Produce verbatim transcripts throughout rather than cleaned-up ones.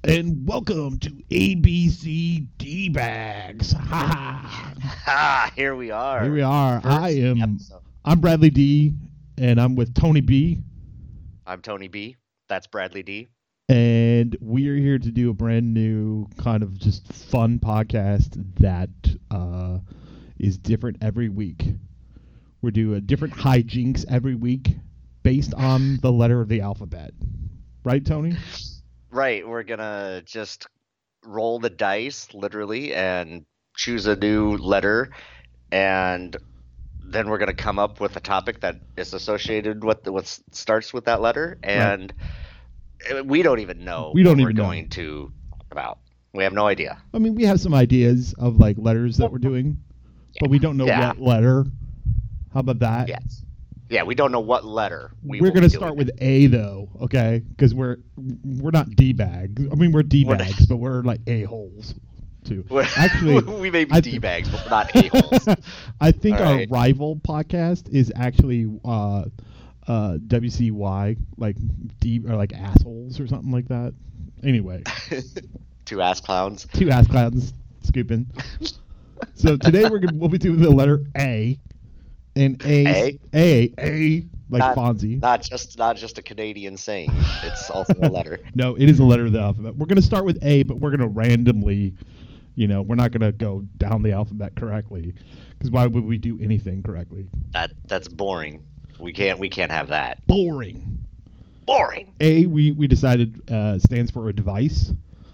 and welcome to A B C D-Bags. Ha ha. Ha, here we are. Here we are. First I am, episode. I'm Bradley D, and I'm with Tony B, I'm Tony B. That's Bradley D. and we are here to do a brand new kind of just fun podcast that uh, is different every week. We do a different hijinks every week based on the letter of the alphabet. Right, Tony? Right, we're gonna just roll the dice, literally, and choose a new letter, and then we're gonna come up with a topic that is associated with the, what starts with that letter, and right. we don't even know we don't what even we're know. going to talk about. We have no idea. I mean, we have some ideas of like letters that we're doing, yeah. but we don't know yeah. what letter. How about that? Yes. Yeah, we don't know what letter we We're will gonna be start doing. with A though, okay? Because we're we're not D bags. I mean, we're D We're bags, but we're like a holes too. We're- Actually, we may be I- D bags, but we're not a holes. I think All our right. rival podcast is actually uh, uh, W C Y, like D or like assholes or something like that. Anyway, Two ass clowns. two ass clowns scooping. So today we're gonna we'll be doing the letter A, and A A? A A like Not- Fonzie. Not just not just a Canadian saying. It's also a letter. No, it is a letter of the alphabet. We're going to start with A, but we're going to randomly, you know, we're not going to go down the alphabet correctly, because why would we do anything correctly? That that's boring. We can't we can't have that. Boring. Boring. A, we, we decided uh, stands for a device.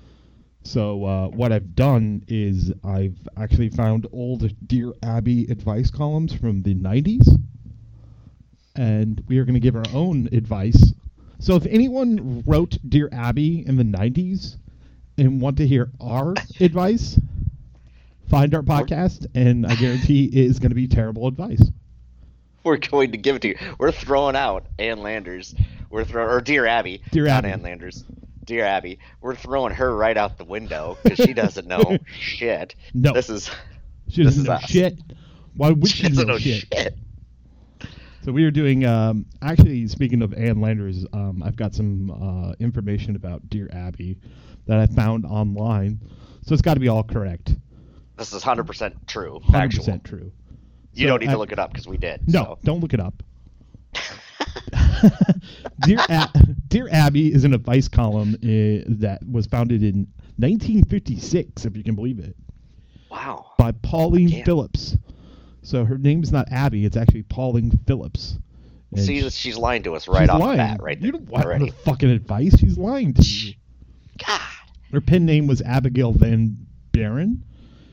So uh, what I've done is I've actually found old Dear Abby advice columns from the nineties, and we are going to give our own advice. So if anyone wrote Dear Abby in the nineties and want to hear our advice, find our podcast, and I guarantee it is going to be terrible advice. We're going to give it to you. We're throwing out Ann Landers. We're throwing or Dear Abby. Dear not Abby. Ann Landers. Dear Abby. We're throwing her right out the window because she doesn't know shit. No. This is She doesn't This is know us. shit. Why would she she doesn't know know shit? shit. So we are doing, um, actually, speaking of Ann Landers, um, I've got some uh, information about Dear Abby that I found online. So it's got to be all correct. This is one hundred percent true. one hundred Factual. percent true. You So don't need I- to look it up because we did. No, so. don't look it up. Dear, A- Dear Abby is an advice column uh, that was founded in nineteen fifty-six, if you can believe it, Wow. by Pauline Damn. Phillips. So her name is not Abby, it's actually Pauline Phillips. And See, she- she's lying to us right she's off lying. the bat, right You there. don't want her already. fucking advice. She's lying to you. God. Her pen name was Abigail Van Buren,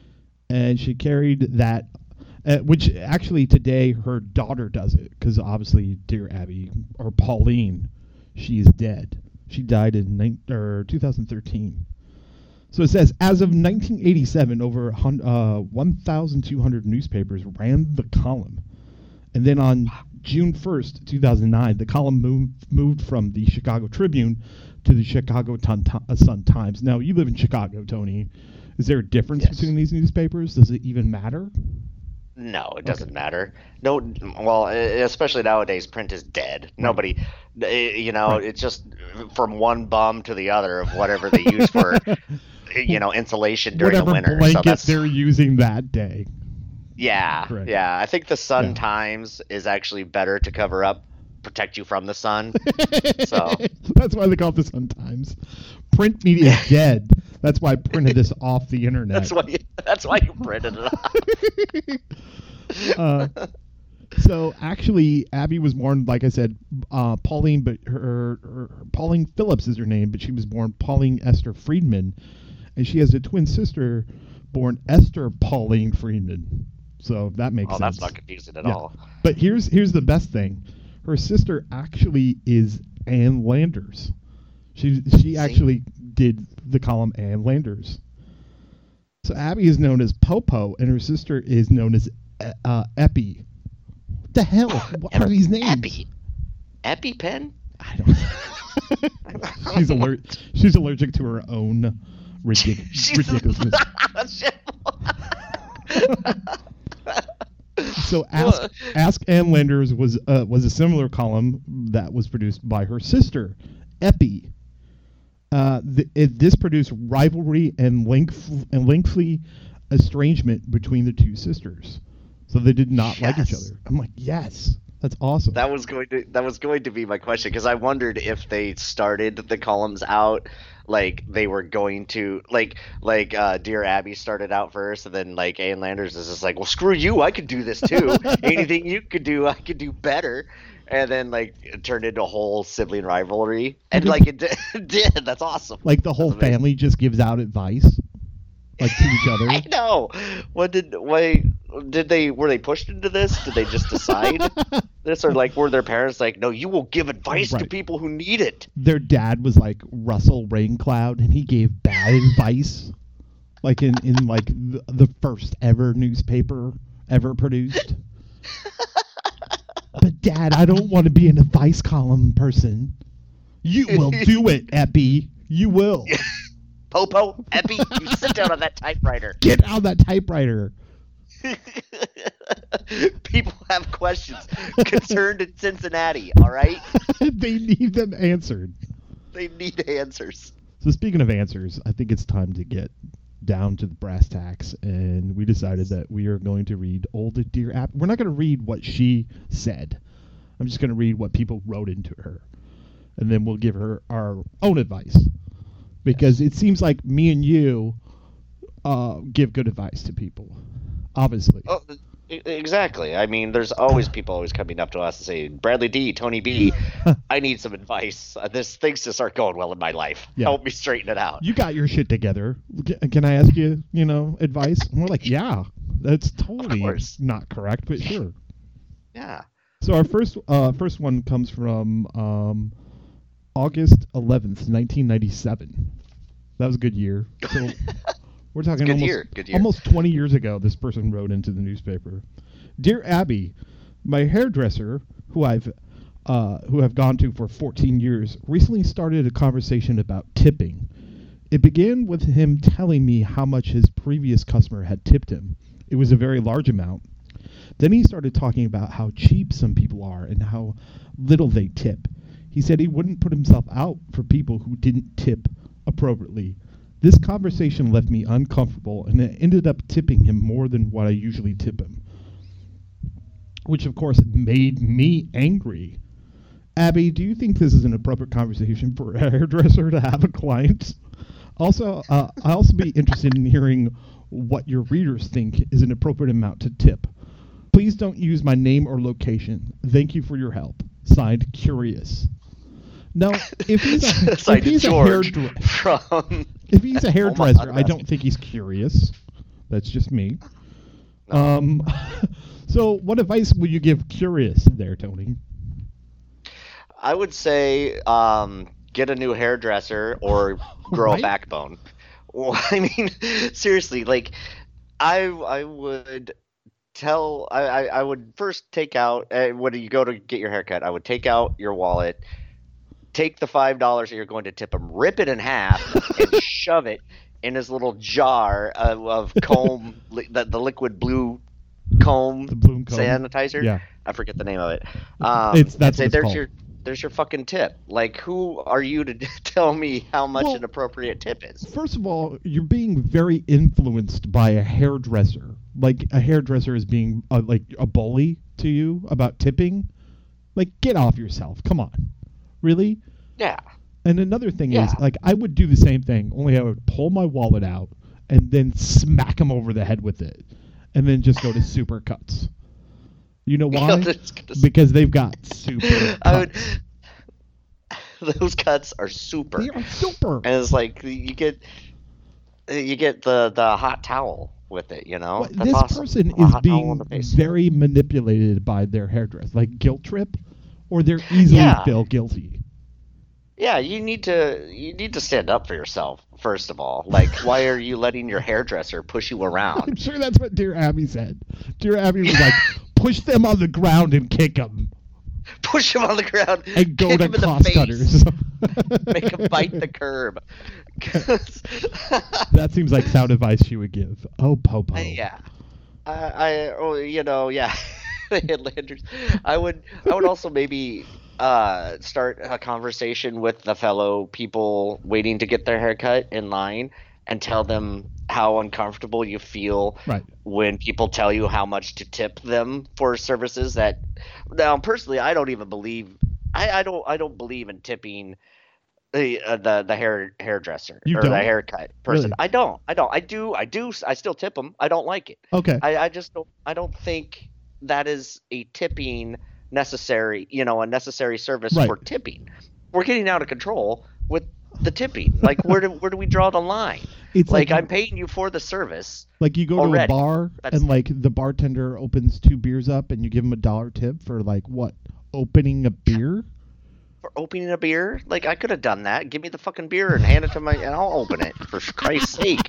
and she carried that, uh, which actually today her daughter does it, because obviously Dear Abby, or Pauline, she is dead. She died in nine, or two thousand thirteen. So it says, as of nineteen eighty-seven, over hun- uh, one thousand two hundred newspapers ran the column. And then on June first, two thousand nine, the column moved, moved from the Chicago Tribune to the Chicago Ton- uh, Sun-Times. Now, you live in Chicago, Tony. Is there a difference Yes. between these newspapers? Does it even matter? No, it doesn't matter. No, well, e- especially nowadays, print is dead. Nobody, eh, you know, Right. it's just from one bum to the other of whatever they use for, you know, insulation during Whatever the winter. blanket So that's they're using that day. yeah, Correct. yeah. I think the Sun Yeah. Times is actually better to cover up, protect you from the sun. So That's why they call it the Sun-Times. Print media is dead. That's why I printed this off the internet. that's why you, that's why you printed it off. uh, so actually, Abby was born, like I said, uh, Pauline, but her, her Pauline Phillips is her name, but she was born Pauline Esther Friedman, and she has a twin sister born Esther Pauline Friedman. So that makes Oh, sense. that's not confusing at Yeah. all. But here's here's the best thing: her sister actually is Ann Landers. She she See? actually did the column Ann Landers. So Abby is known as Popo, and her sister is known as uh, Epi. What the hell? What are these names? Epi, EpiPen. I don't. she's allergic. She's allergic to her own ridic- She's- ridiculousness. Shit. So ask Ask Ann Landers was uh, was a similar column that was produced by her sister, Epi. Uh, th- it, this produced rivalry and length and lengthy estrangement between the two sisters, so they did not like each Yes. other. I'm like, yes, that's awesome. That was going to that was going to be my question because I wondered if they started the columns out like they were going to like like uh, Dear Abby started out first, and then like Ann Landers is just like, well, screw you, I could do this too. Anything you could do, I could do better. And then like it turned into a whole sibling rivalry, and like it did. It did. That's awesome. Like the whole That's amazing. family just gives out advice, like to each other. I know. What did why did they were they pushed into this? Did they just decide this, or like were their parents like, no, you will give advice to Right. people who need it? Their dad was like Russell Raincloud, and he gave bad advice, like in in like the, the first ever newspaper ever produced. But Dad, I don't want to be an advice column person. You will do it, Epi. You will. Popo, Epi, you sit down on that typewriter. Get out that typewriter. People have questions concerned in Cincinnati, all right? They need them answered. They need answers. So speaking of answers, I think it's time to get down to the brass tacks, and we decided that we are going to read old Dear Abby. We're not going to read what she said. I'm just going to read what people wrote into her, and then we'll give her our own advice, because it seems like me and you uh, give good advice to people, obviously. Oh, e- exactly. I mean, there's always people always coming up to us and saying, Bradley D, Tony B, I need some advice. Uh, This things just aren't going well in my life. Yeah. Help me straighten it out. You got your shit together. C- Can I ask you, you know, advice? And we're like, yeah, that's totally course. not correct, but sure. Yeah. So our first uh, first one comes from um, August eleventh, nineteen ninety-seven. That was a good year. So we're talking good almost, year, good year. almost twenty years ago, this person wrote into the newspaper. Dear Abby, my hairdresser, who I've uh, who I've gone to for fourteen years, recently started a conversation about tipping. It began with him telling me how much his previous customer had tipped him. It was a very large amount. Then he started talking about how cheap some people are and how little they tip. He said he wouldn't put himself out for people who didn't tip appropriately. This conversation left me uncomfortable, and I ended up tipping him more than what I usually tip him, which of course made me angry. Abby, do you think this is an appropriate conversation for a hairdresser to have a client? Also, uh, I'll also be interested in hearing what your readers think is an appropriate amount to tip. Please don't use my name or location. Thank you for your help. Signed, Curious. Now, if he's a, if Signed he's a George hairdresser, from if he's a Oh my hairdresser, God, I don't think he's curious. That's just me. Um, so what advice would you give Curious there, Tony? I would say um, get a new hairdresser or grow Right? a backbone. Well, I mean, seriously, like I I would tell I, I, I would first take out uh, when you go to get your haircut, I would take out your wallet, take the five dollars that you're going to tip him, rip it in half, and shove it in his little jar of, of comb, li- the, the liquid blue comb The bloom comb. sanitizer. Yeah. I forget the name of it. Um, It's- that's and say, what it's there's called." your there's your fucking tip. Like, who are you to tell me how much Well, an appropriate tip is? First of all, you're being very influenced by a hairdresser. Like a hairdresser is being uh, like a bully to you about tipping. Like, get off yourself. Come on. Really? Yeah. And another thing Yeah. is, like, I would do the same thing, only I would pull my wallet out and then smack him over the head with it, and then just go to super cuts. You know why? Just gonna s- Because they've got super cuts. I would. Those cuts are super. They are super. And it's like you get you get the the hot towel with it, you know. But That's this awesome. person A is hot towel on being the face. very manipulated by their hairdresser, like guilt trip, or they're easily Yeah. feel guilty. Yeah, you need to you need to stand up for yourself first of all. Like, why are you letting your hairdresser push you I'm around? sure that's what Dear Abby said. Dear Abby was like, push them on the ground and kick them, Push him on the ground and go kick to him in the cost face, cutters. make him bite the curb. 'Cause- That seems like sound advice she would give. Oh, Popo. yeah, I, I oh, you know, yeah, Headlanders. I would, I would also maybe uh, start a conversation with the fellow people waiting to get their haircut in line and tell them how uncomfortable you feel Right. when people tell you how much to tip them for services that now personally I don't even believe I, I don't I don't believe in tipping the uh, the the hair hairdresser You or don't? the haircut person. Really? I don't. I don't. I do. I do. I still tip them. I don't like it. Okay. I, I just don't. I don't think that is a tipping necessary. You know, a necessary service Right. for tipping. We're getting out of control with the tipping. Like, where do where do we draw the line? It's Like, like, I'm paying you for the service. like you go to a already. bar That's- and like the bartender opens two beers up and you give him a dollar tip for like what? Opening a beer? For opening a beer, like I could have done that. Give me the fucking beer and hand it to my, and I'll open it. For Christ's sake.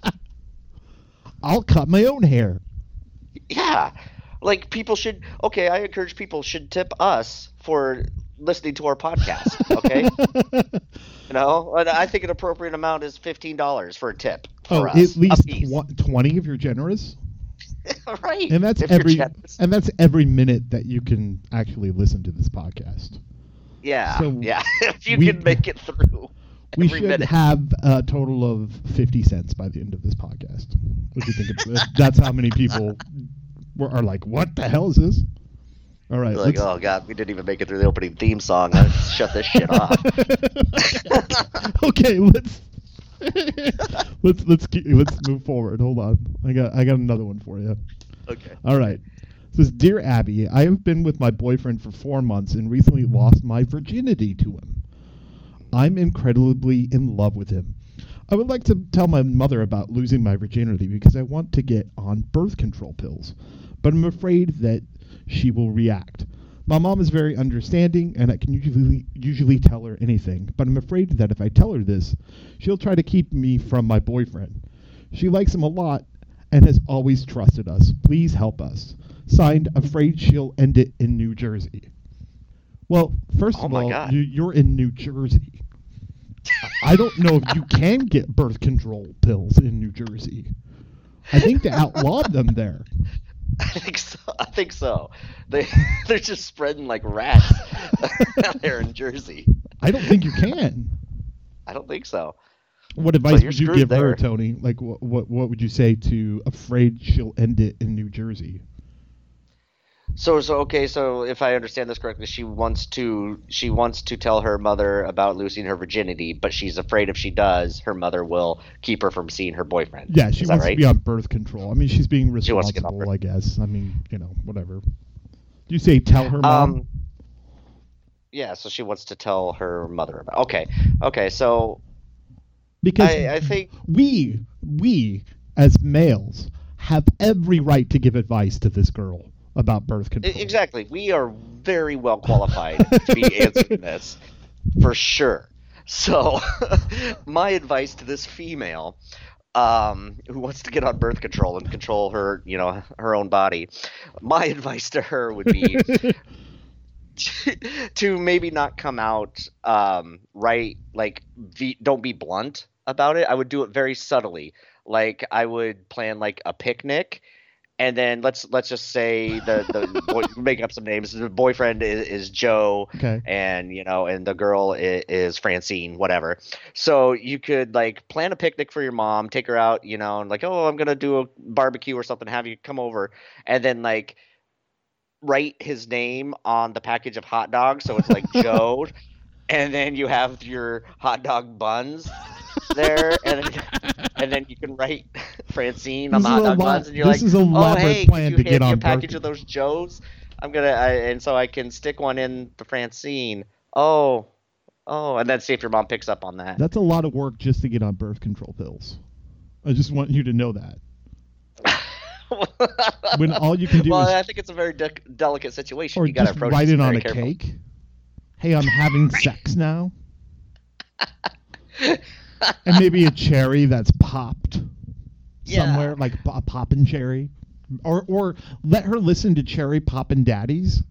I'll cut my own hair. Yeah, like people should. Okay, I encourage people should tip us for listening to our podcast. Okay, you know, and I think an appropriate amount is fifteen dollars for a tip for Oh, us. at least a piece. tw- twenty if you're generous. Right, And that's if you're every generous. and that's every minute that you can actually listen to this podcast. Yeah, so yeah. If you we- can make it through. We every should minute. have a total of fifty cents by the end of this podcast. What do you think? Of, that's how many people were, are like, "What the hell is this?" All right, Like, let's- oh god, we didn't even make it through the opening theme song. Let's shut this shit off. okay, let's let's let's keep, let's move forward. Hold on, I got I got another one for you. Okay. All right. It says, Dear Abby, I have been with my boyfriend for four months and recently lost my virginity to him. I'm incredibly in love with him. I would like to tell my mother about losing my virginity because I want to get on birth control pills, but I'm afraid that she will react. My mom is very understanding, and I can usually usually tell her anything, but I'm afraid that if I tell her this, she'll try to keep me from my boyfriend. She likes him a lot and has always trusted us. Please help us. Signed, afraid she'll end it in New Jersey. Well, first Oh of my all, God. you, you're in New Jersey. I don't know if you can get birth control pills in New Jersey. I think they outlawed them there. I think so. I think so. They they're just spreading like rats out there in Jersey. I don't think you can. I don't think so. What advice you're would you screwed give her, there. Tony? Like, what, what what would you say to afraid she'll end it in New Jersey? So so okay, so if I understand this correctly, she wants to she wants to tell her mother about losing her virginity, but she's afraid if she does, her mother will keep her from seeing her boyfriend. Yeah, she Is wants that right? to be on birth control. I mean, she's being She wants to get on responsible, birth- I guess. I mean, you know, whatever. Do you say tell her mom? Um Yeah, so she wants to tell her mother about. Okay. Okay, so because I I think we we as males have every right to give advice to this girl about birth control. E- Exactly. We are very well qualified to be answering this, for sure. So, my advice to this female um, who wants to get on birth control and control her, you know, her own body, my advice to her would be to maybe not come out um, right, like, v- don't be blunt about it. I would do it very subtly. Like, I would plan, like, a picnic. And then let's let's just say the the boy, make up some names. The boyfriend is, is Joe, Okay. and you know, and the girl is, is Francine, whatever. So you could like plan a picnic for your mom, take her out, you know, and like, oh, I'm gonna do a barbecue or something, have you come over, and then like write his name on the package of hot dogs, so it's like Joe, and then you have your hot dog buns there, and then, and then you can write Francine on This the is hot a dog lot- buns, and you're this like, is a oh elaborate hey, plan could you to hand get me on a package birth- of those Joes? I'm gonna, I, and so I can stick one in the Francine. Oh, oh, and then see if your mom picks up on that. That's a lot of work just to get on birth control pills. I just want you to know that. When all you can do well, is I think it's a very de- delicate situation. or You gotta just approach write this it on very a carefully. cake. Hey, I'm having sex now. And maybe a cherry that's popped Yeah. somewhere, like a poppin' cherry. Or or let her listen to Cherry Poppin' Daddies.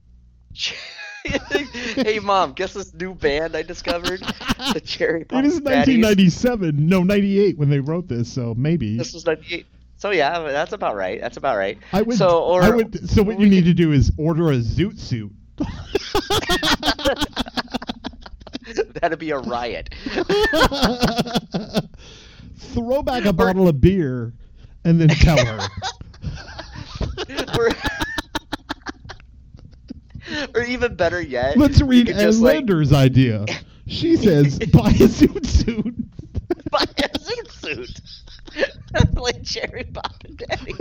Hey mom, guess this new band I discovered? The Cherry Pop It is nineteen ninety-seven, no, ninety-eight when they wrote this, so maybe. This was ninety-eight. So yeah, that's about right. That's about right. I would, so or I would, so what you need to do is order a zoot suit. that'd be a riot. Throw back a bottle of beer and then tell her. or, or even better yet, let's read Ann just, like, Lander's idea. She says, buy a zoot suit. Buy a zoot suit. Like Cherry Pop and Daddy.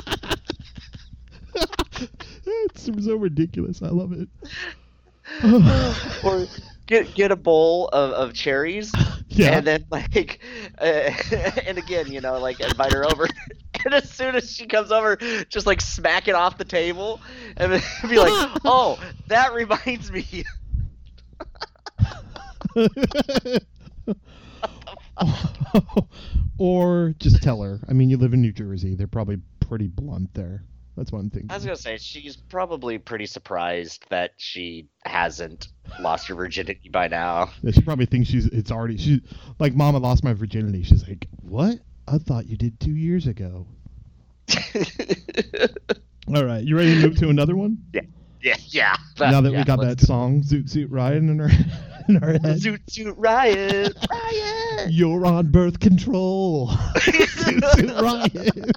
It's so ridiculous. I love it. Or get get a bowl of, of cherries, yeah. and then like, uh, and again, you know, like invite her over, and as soon as she comes over, just like smack it off the table, and then be like, "Oh, that reminds me." Or just tell her. I mean, you live in New Jersey. They're probably pretty blunt there. That's one thing. I was gonna say she's probably pretty surprised that she hasn't lost her virginity by now. Yeah, she probably thinks she's it's already she like Mama lost my virginity. She's like, what? I thought you did two years ago. All right, you ready to move to another one? Yeah, yeah, yeah. Now that yeah, we got that song, Zoot Suit Ryan, in our in our head. Zoot Suit Riot, Riot. You're on birth control. Zoot Suit Ryan.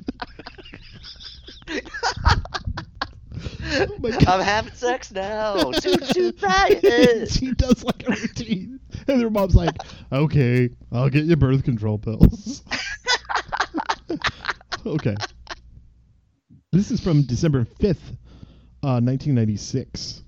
Oh I'm having sex now. Zoot Suit Riot. She does like a routine, and her mom's like, "Okay, I'll get you birth control pills." Okay. This is from December fifth, uh, nineteen ninety-six.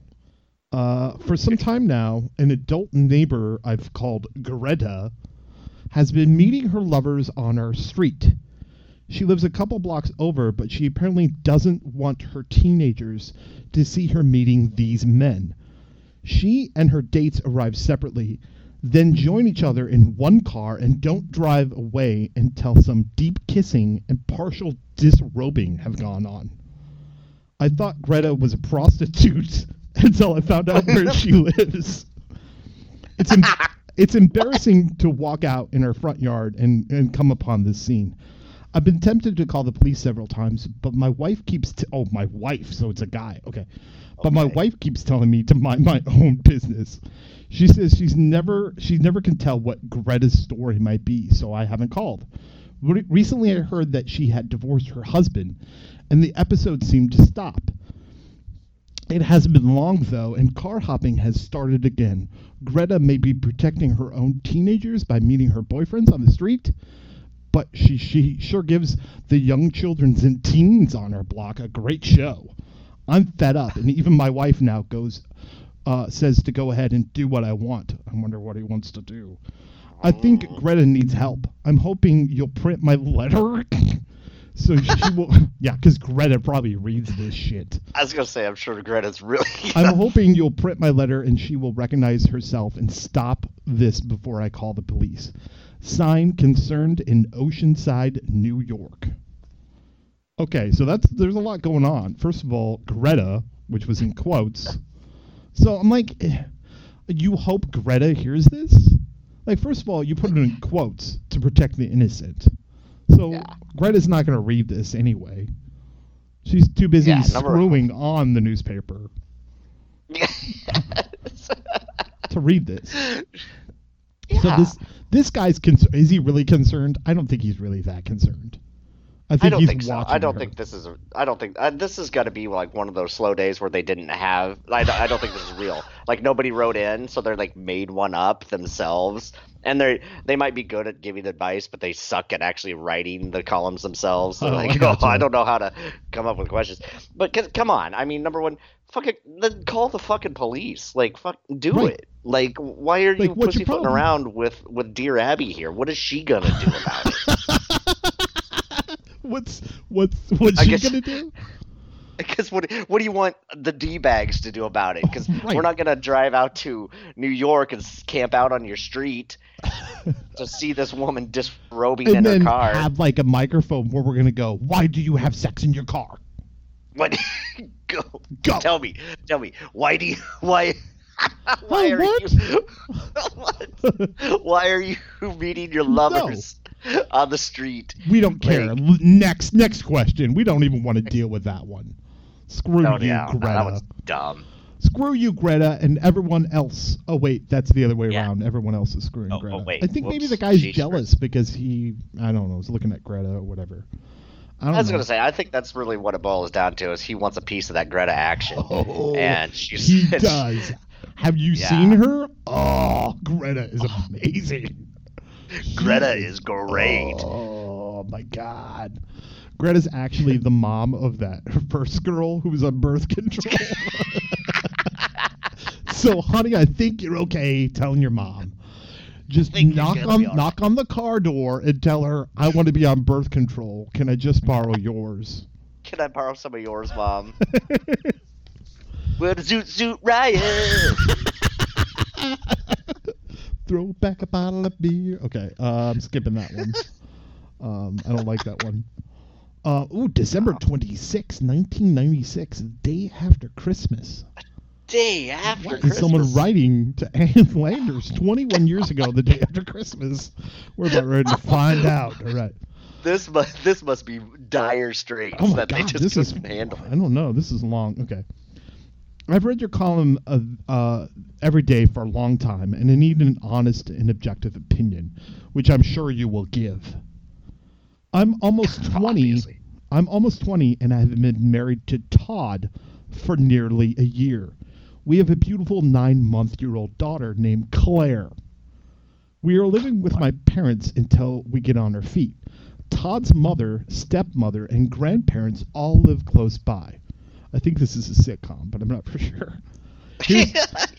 Uh, for some time now, an adult neighbor I've called Greta has been meeting her lovers on our street. She lives a couple blocks over, but she apparently doesn't want her teenagers to see her meeting these men. She and her dates arrive separately, then join each other in one car and don't drive away until some deep kissing and partial disrobing have gone on. I thought Greta was a prostitute until I found out where she lives. It's em- it's embarrassing to walk out in her front yard and, and come upon this scene. I've been tempted to call the police several times, but my wife keeps... T- oh, my wife, so it's a guy. Okay. But okay. my wife keeps telling me to mind my own business. She says she's never she never can tell what Greta's story might be, so I haven't called. Re- recently, I heard that she had divorced her husband, and the episode seemed to stop. It hasn't been long, though, and car hopping has started again. Greta may be protecting her own teenagers by meeting her boyfriends on the street, but she, she sure gives the young children and teens on her block a great show. I'm fed up, and even my wife now goes, uh, says to go ahead and do what I want. I wonder what he wants to do. I think Greta needs help. I'm hoping you'll print my letter. So she will, yeah, because Greta probably reads this shit. I was gonna say, I'm sure Greta's really. I'm hoping you'll print my letter and she will recognize herself and stop this before I call the police. Signed, Concerned in Oceanside, New York. Okay, so that's there's a lot going on. First of all, Greta, which was in quotes. So I'm like, eh, you hope Greta hears this? Like, first of all, you put it in quotes to protect the innocent. So yeah. Greta's not going to read this anyway. She's too busy yeah, screwing on the newspaper to read this. Yeah. So this this guy's concerned. Is he really concerned? I don't think he's really that concerned. I think I don't he's think so. watching I don't her. think this is. A, I don't think uh, this is got to be like one of those slow days where they didn't have. I don't, I don't think this is real. Like nobody wrote in, so they're like made one up themselves, and they they might be good at giving advice, but they suck at actually writing the columns themselves. So oh, like, I, oh, I don't know how to come up with questions. But c- come on, I mean, number one, fucking then call the fucking police. Like, fuck, do right. it. Like, why are like, you pussyfooting around with with Dear Abby here? What is she gonna do about it? What's what's what's she gonna do? Because what what do you want the D-bags to do about it? Because right. we're not gonna drive out to New York and camp out on your street to see this woman disrobing and in then her car. Have like a microphone where we're gonna go. Why do you have sex in your car? What? go go. Tell me, tell me. Why do you why? Why oh, are what? you? What? Why are you meeting your lovers no. on the street? We don't care. Like, next, next question. We don't even want to deal with that one. Screw no, you, yeah, Greta. That one's dumb. screw you, Greta, and everyone else. Oh, wait, that's the other way Yeah. around. Everyone else is screwing Oh, Greta. oh, wait. I think maybe Whoops. the guy's She's jealous because he, I don't know, is looking at Greta or whatever. I don't I was know. gonna say, I think that's really what it boils down to. Is he wants a piece of that Greta action, Oh, and she's he does. Have you Yeah. seen her? Oh, Greta is amazing. Greta She is great. Oh my God. Greta's actually the mom of that first girl who was on birth control. So, honey, I think you're okay telling your mom. Just think you're knock gonna on be all knock on the car door and tell her I want to be on birth control. Can I just borrow yours? Can I borrow some of yours, Mom? Where the Zoot Zoot Riot? Throw back a bottle of beer. Okay, uh, I'm skipping that one. Um, I don't like that one. Uh, ooh, December twenty-sixth, nineteen ninety-six, day after Christmas. Day after What is Christmas. someone writing to Anne Landers twenty-one years ago, the day after Christmas? We're about ready to find out. All right. This must this must be dire straits Oh my that they God, just this is. couldn't handle. I don't know. This is long. Okay. I've read your column of, uh, every day for a long time, and I need an honest and objective opinion, which I'm sure you will give. I'm almost twenty. Obviously. I'm almost twenty, and I have been married to Todd for nearly a year. We have a beautiful nine-month-year-old daughter named Claire. We are living with my parents until we get on our feet. Todd's mother, stepmother, and grandparents all live close by. I think this is a sitcom, but I'm not for sure. Here's-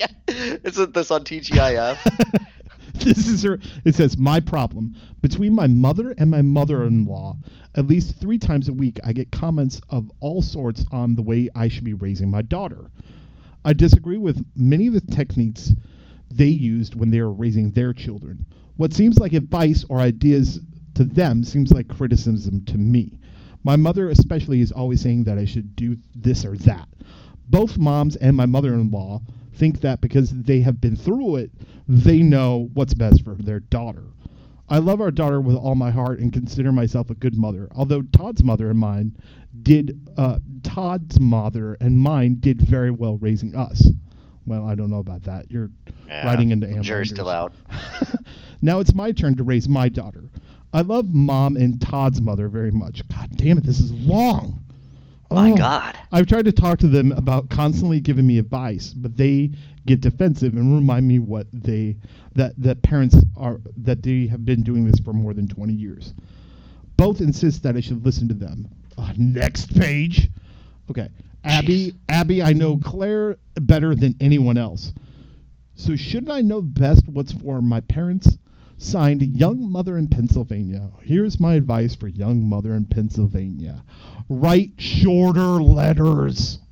Isn't this on T G I F? This is her. It says, my problem. Between my mother and my mother-in-law, at least three times a week, I get comments of all sorts on the way I should be raising my daughter. I disagree with many of the techniques they used when they were raising their children. What seems like advice or ideas to them seems like criticism to me. My mother especially is always saying that I should do this or that. Both moms and my mother-in-law think that because they have been through it, they know what's best for their daughter. I love our daughter with all my heart and consider myself a good mother, although Todd's mother and mine did, uh, Todd's mother and mine did very well raising us. Well, I don't know about that. You're Yeah, writing into Ann jury's still out. Now it's my turn to raise my daughter. I love Mom and Todd's mother very much. God damn it, this is long. My Oh. God. I've tried to talk to them about constantly giving me advice, but they get defensive and remind me what they that that parents are that they have been doing this for more than twenty years. Both insist that I should listen to them. Uh, next page. Okay. Abby, Abby, I know Claire better than anyone else. So shouldn't I know best what's for my parents? Signed, Young Mother in Pennsylvania. Here's my advice for Young Mother in Pennsylvania. Write shorter letters.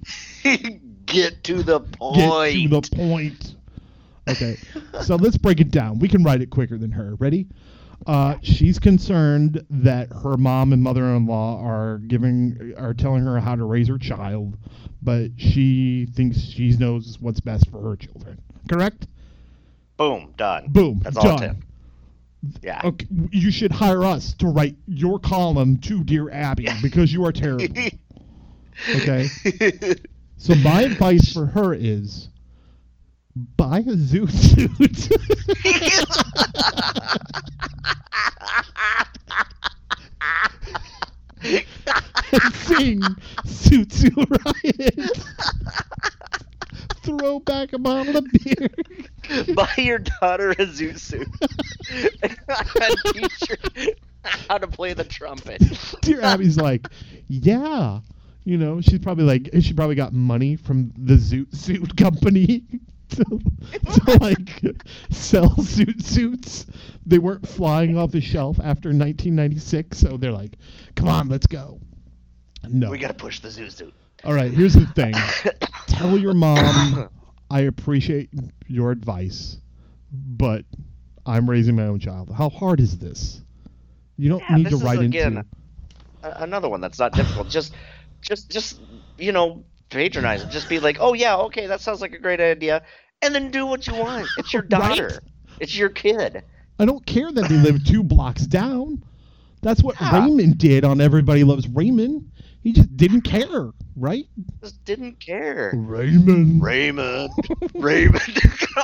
Get to the point. Get to the point. Okay, so let's break it down. We can write it quicker than her. Ready? Uh, she's concerned that her mom and mother-in-law are giving, are telling her how to raise her child, but she thinks she knows what's best for her children. Correct? Boom. Done. Boom. That's done. all, Tim. Yeah. Okay, you should hire us to write your column to Dear Abby because you are terrible. Okay? So my advice for her is buy a zoot suit. And sing Zoot Suit Riot. Throw back a bottle of beer. Buy your daughter a zoot suit. And teach her how to play the trumpet. Dear Abby's like, yeah. You know, she's probably like, she probably got money from the Zoot Suit company to, to like sell Zoot Suits. They weren't flying off the shelf after nineteen ninety-six, so they're like, come on, let's go. No. We gotta push the zoot suit. All right, here's the thing. Tell your mom I appreciate your advice, but I'm raising my own child. How hard is this? You don't Yeah, need this to is, write again, into... a- another one that's not difficult. Just, just, just, you know, patronize it. Just be like, oh yeah, okay, that sounds like a great idea, and then do what you want. It's your daughter. Right? It's your kid. I don't care that they live two blocks down. That's what Yeah. Raymond did on Everybody Loves Raymond. He just didn't care, right? Just didn't care. Raymond. Raymond. Raymond.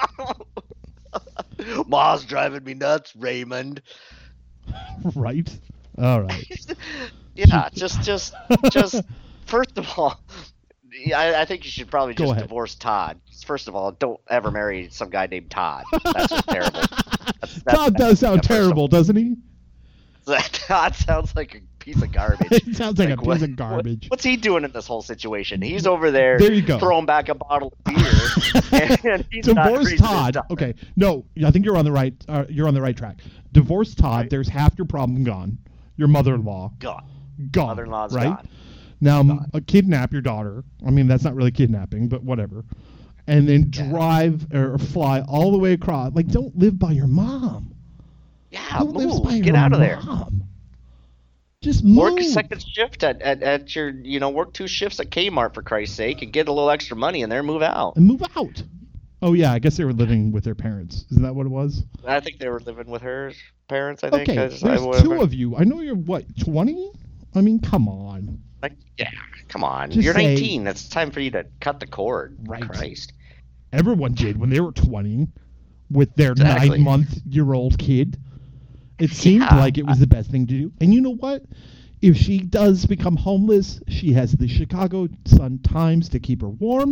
Ma's driving me nuts, Raymond. Right? All right. Yeah, just, just, just. First of all, I, I think you should probably Go just ahead. divorce Todd. First of all, don't ever marry some guy named Todd. That's just terrible. That's, that's, Todd does sound that's terrible, doesn't he? Todd sounds like a piece of garbage. It sounds like, Like, a piece what- of garbage. What, what's he doing in this whole situation? He's over there, There you go. throwing back a bottle of beer, and, and he's not Divorce raising his Todd. daughter. Okay, no, I think you're on the right. Uh, you're on the right track. Divorce Todd. Right. There's half your problem gone. Your mother-in-law God, gone. mother-in-law's right? gone. Now, m- Gone. uh, kidnap your daughter. I mean, that's not really kidnapping, but whatever. And then Yeah. drive or fly all the way across. Like, don't live by your mom. Yeah, Don't live by move. Get your out of there. mom. Just move. Work a second shift at, at, at your, you know, work two shifts at Kmart for Christ's sake and get a little extra money in there and move out. And move out. Oh, yeah, I guess they were living with their parents. Isn't that what it was? I think they were living with her parents, I think. Okay, I just- I- there's two of you. I know you're, what, twenty? I mean, come on. Like, yeah, come on. Just You're say- nineteen. It's time for you to cut the cord. Right. Christ. Everyone did when they were twenty with their Exactly. nine-month-year-old kid. It seemed Yeah. like it was the best thing to do. And you know what? If she does become homeless, she has the Chicago Sun-Times to keep her warm.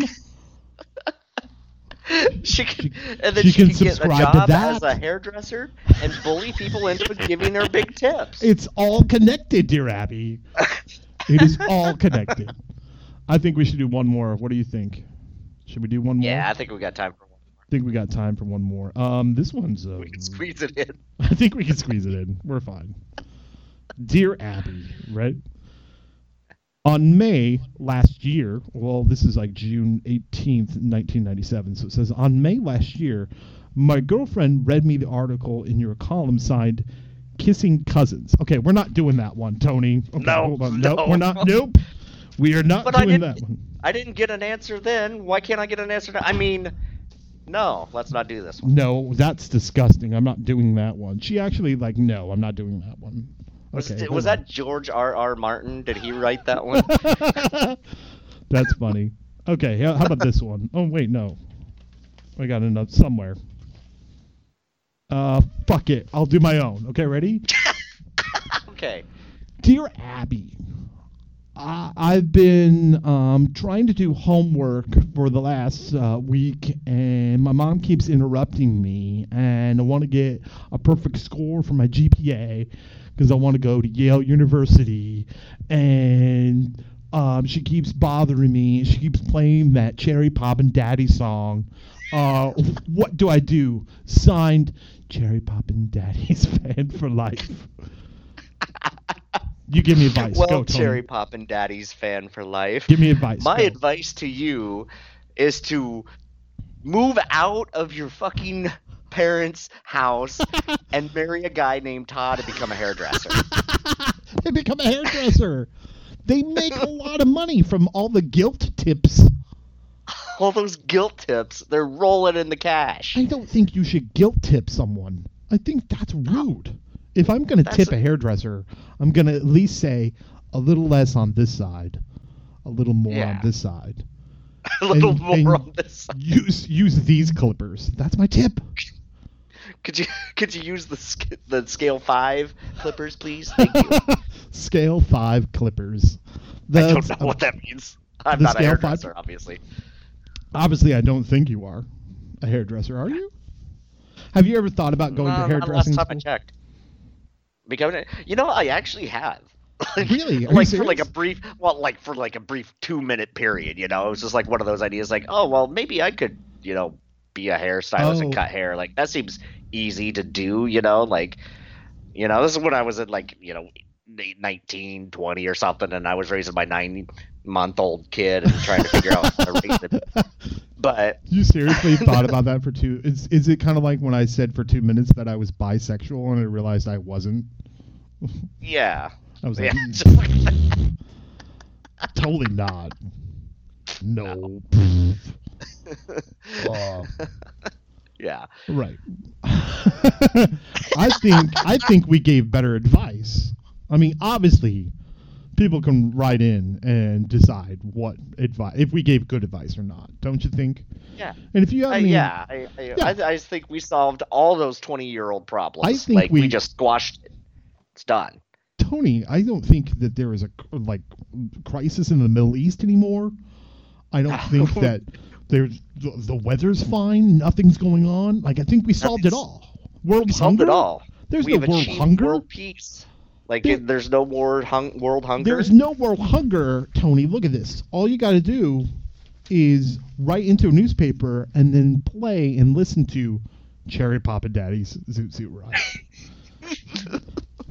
She can, and then she she, can can, get a subscribe to job that. as a hairdresser and bully people into giving her big tips. It's all connected, dear Abby. It is all connected. I think we should do one more. What do you think? Should we do one more? Yeah, I think we got time for one. I think we got time for one more. Um, this one's. Uh, We can squeeze it in. I think we can squeeze it in. We're fine. Dear Abby, right? On May last year, well, this is like June eighteenth, nineteen ninety-seven. So it says, on May last year, my girlfriend read me the article in your column signed Kissing Cousins. Okay, we're not doing that one, Tony. Okay, No, hold on. no. Nope, we're not. Nope. We are not But I doing didn't- that one. I didn't get an answer then. Why can't I get an answer now? I mean, no, let's not do this one. No, that's disgusting. I'm not doing that one. She actually, like, no, I'm not doing that one. Was, Okay, it- hold was on. that George R. R. Martin? Did he write that one? That's funny. Okay, how how about this one? Oh, wait, no. I got another somewhere. Uh, fuck it. I'll do my own. Okay, ready? Okay. Dear Abby, I I've been um, trying to do homework for the last uh, week, and my mom keeps interrupting me, and I want to get a perfect score for my G P A because I want to go to Yale University, and um, she keeps bothering me. She keeps playing that Cherry Poppin' Daddy song. Uh, what do I do? Signed, Cherry Poppin' Daddy's fan for life. You give me advice. Well, Go, Tony. Cherry Poppin' Daddy's fan for life. Give me advice. My Go. advice to you is to move out of your fucking parents' house and marry a guy named Todd and become a hairdresser. They become a hairdresser. They make a lot of money from all the guilt tips. All those guilt tips, they're rolling in the cash. I don't think you should guilt tip someone. I think that's rude. If I'm going to That's tip a- a hairdresser, I'm going to at least say a little less on this side, a little more Yeah. on this side. A little and- more and on this side. Use use these clippers. That's my tip. Could you could you use the sc- the scale five clippers, please? Thank you. Scale five clippers. I don't That's- know what that means. I'm The not a scale five- hairdresser, obviously. Obviously, I don't think you are a hairdresser, are you? Have you ever thought about going Uh, to not the hairdressing last time I school? checked. Becoming, a- you know, I actually have. Like- Really? Are you Like for like a serious? brief, well, like for like a brief two minute period. You know, it was just like one of those ideas. Like, oh well, maybe I could, you know, be a hairstylist and Oh. cut hair. Like that seems easy to do. You know, like, you know, this is when I was in like, you know, nineteen, twenty or something, and I was raising my nine month old kid and trying to figure out how to raise him. But You seriously thought about that for two? Is is it kind of like when I said for two minutes that I was bisexual and I realized I wasn't? yeah, I was like, yeah, just like that. totally not. No. Oh, yeah. right. I think I think we gave better advice. I mean, obviously, people can write in and decide what advice, if we gave good advice or not. Don't you think? Yeah. And if you have Uh, any, yeah, I, I, Yeah. I, I just think we solved all those twenty-year-old problems. I think like we, we- just squashed it. It's done. Tony, I don't think that there is a like crisis in the Middle East anymore. I don't think that there's the, the weather's fine. Nothing's going on. Like I think we solved it all. World We solved hunger. it all. There's We've no world achieved hunger. world peace. Like There- it, there's no more hung, world hunger. There's no world hunger, Tony. Look at this. All you got to do is write into a newspaper and then play and listen to Cherry Papa Daddy's Zoot Suit Ride.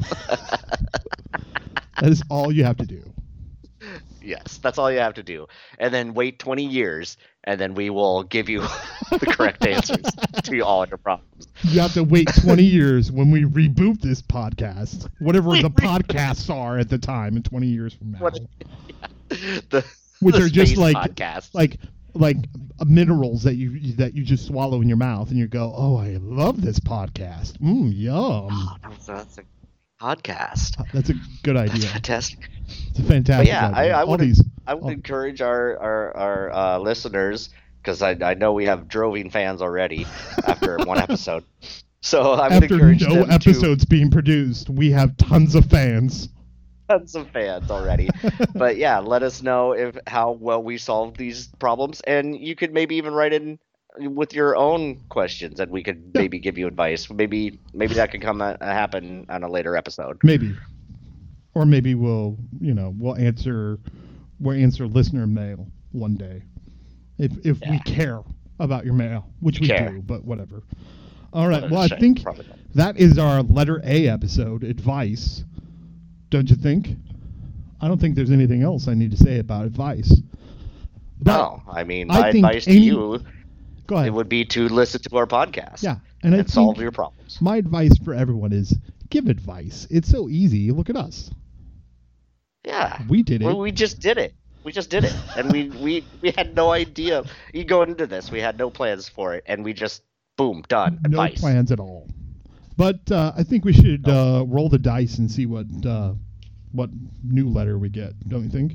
That is all you have to do. Yes, that's all you have to do. And then wait twenty years, and then we will give you the correct answers to all your problems. You have to wait twenty years when we reboot this podcast, whatever the podcasts are at the time, in twenty years from now, What- yeah. The, which the are just space like podcast. like like uh, minerals that you that you just swallow in your mouth, and you go, "Oh, I love this podcast. Mmm, yum." Oh, that's, that's a podcast. That's a good That's idea. fantastic. It's a fantastic But yeah, I, idea. I All would these, I would all- encourage our our, our uh, listeners, because I, I know we have droving fans already after one episode. So I would after encourage no them to episodes being produced, we have tons of fans. tons of fans already. But yeah, let us know if how well we solved these problems, and you could maybe even write in with your own questions, and we could Yeah. maybe give you advice. Maybe maybe that could come uh, happen on a later episode. Maybe, or maybe we'll you know we'll answer we'll answer listener mail one day if if we Yeah. care about your mail, which we Care. do, but whatever. All right. Well, Well, I shit, think probably not. that is our letter A episode, advice. Don't you think? I don't think there's anything else I need to say about advice. But No, I mean I my think advice to any- you go ahead. it would be to listen to our podcast. Yeah, and I and solve think your problems. my advice for everyone is give advice. It's so easy. Look at us. Yeah, We did it. Well, we just did it. We just did it, and we we we had no idea. You going into this, we had no plans for it, and we just boom done. No Advice. plans at all. But uh, I think we should uh, roll the dice and see what uh, what new letter we get. Don't you think?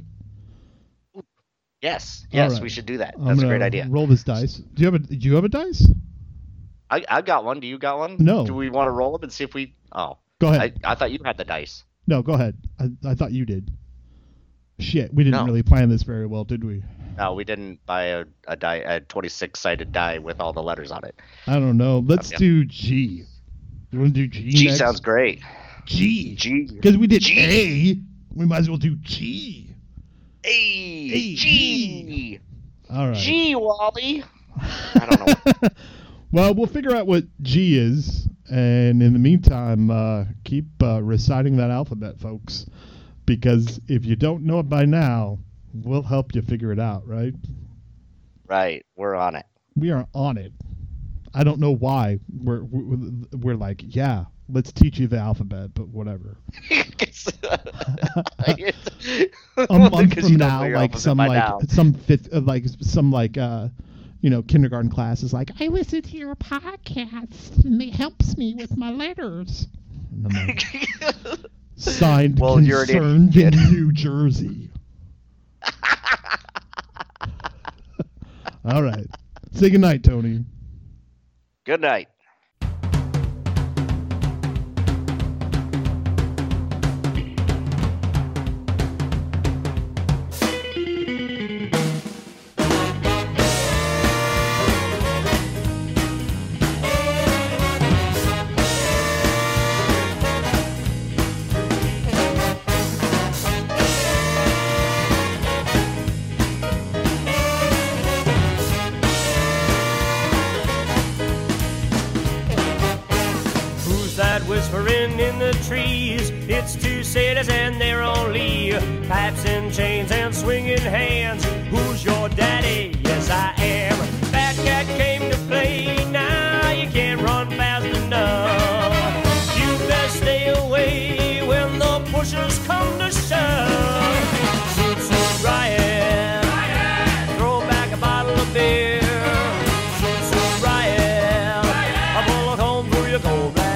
Yes, yes, right. we should do that. I'm That's a gonna great idea. Roll this dice. Do you have a Do you have a dice? I I got one. Do you got one? No. Do we want to roll them and see if we? Oh, Go ahead. I I thought you had the dice. No, go ahead. I, I thought you did. Shit, we didn't No. really plan this very well, did we? No, we didn't buy a a die a twenty-six sided die with all the letters on it. I don't know. Let's yeah. do G. You want to do G? G next? sounds great. G. G. Because we did G. A, we might as well do G. A. A, G. All right. G. Wally. I don't know. Well, we'll figure out what G is, and in the meantime, uh, keep uh, reciting that alphabet, folks. Because if you don't know it by now, we'll help you figure it out, right? Right, we're on it. We are on it. I don't know why we're we're, we're like, yeah, let's teach you the alphabet, but whatever. A month from now, like some like now. some fifth, uh, like some like uh, you know, kindergarten class is like, I listen to your podcast and it helps me with my letters. And I'm like, signed, Well, you're an concerned in idiot. New Jersey. All right, say goodnight, Tony. Good night. Who's that whispering in the trees? It's two sailors and they're on lee. Pipes and chains and swinging hands. Who's your daddy? Yes, I am. Fat cat came to play. Now you can't run fast enough. You best stay away when the pushers come to shove. Shoot, shoot, Ryan. Throw back a bottle of beer. Shoot, shoot, Ryan. A bullet home through your cold black